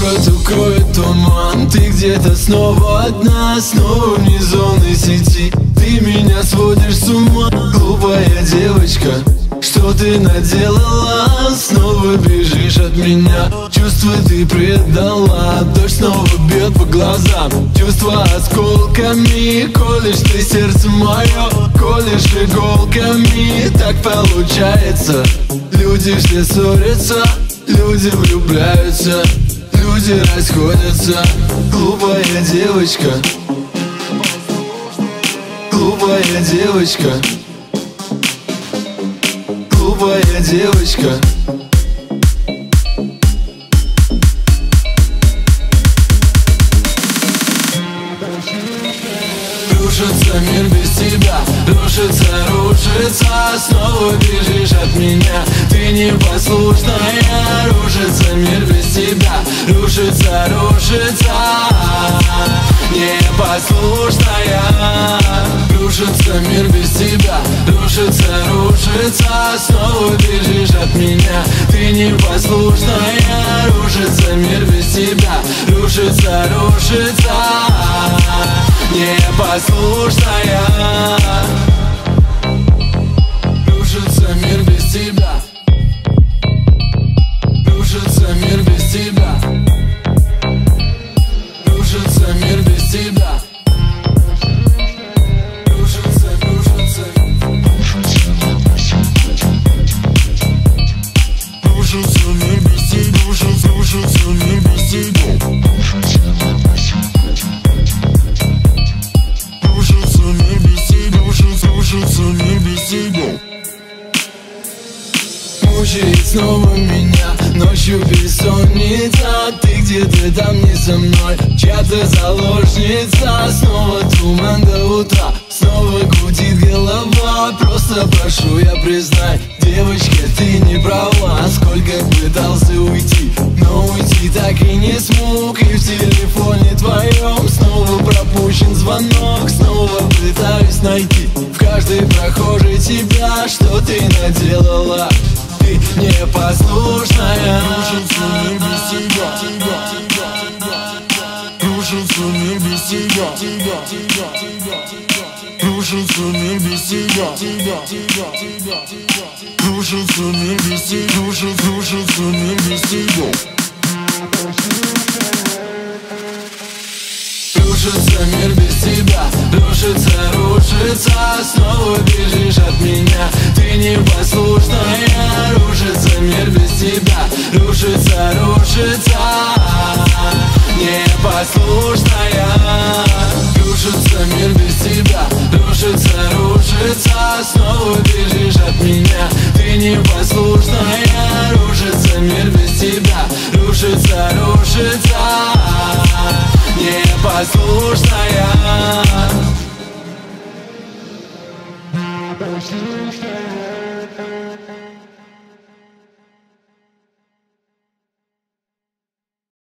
укроет туман. Ты где-то снова одна, снова вне зоны сети. Ты меня сводишь с ума, глупая девочка. Что ты наделала? Снова бежишь от меня. Чувства ты предала, дождь снова бьет по глазам. Чувства осколками, колешь ты сердце мое, колешь иголками. Так получается, люди все ссорятся, люди влюбляются, люди расходятся. Глупая девочка, глупая девочка, глупая девочка. Рушится мир без тебя, рушится, рушится. Снова бежишь от меня, ты непослушная. Рушится мир без тебя, рушится, рушится. Непослушная. Рушится мир без тебя, рушится, рушится. Снова бежишь от меня, ты непослушная. Рушится мир без тебя, рушится, рушится. Непослушная. Рушится мир без тебя, рушится мир без тебя, рушится мир без тебя. Рушится, рушится, рушится мир без тебя, рушится мир без тебя. Мучает снова меня ночью бессонница. Ты где-то там не со мной, чья-то заложница. Снова туман до утра, снова гудит голова. Просто прошу, я признай, девочка, ты не права. Сколько пытался уйти, но уйти так и не смог. И в телефоне твоем снова пропущен звонок. Снова пытаюсь найти в каждой прохожей тебя. Что ты наделала? Ты непослушная. Рушится мир без тебя, рушится мир без тебя, рушится мир без тебя, рушится мир без тебя, рушится мир без тебя. Рушится мир без тебя, рушится, рушится. Снова бежишь от меня, ты непослушная. Рушится мир без тебя, рушится, рушится. Непослушная. Рушится мир без тебя, рушится, рушится. Снова бежишь от меня, ты непослушная. Рушится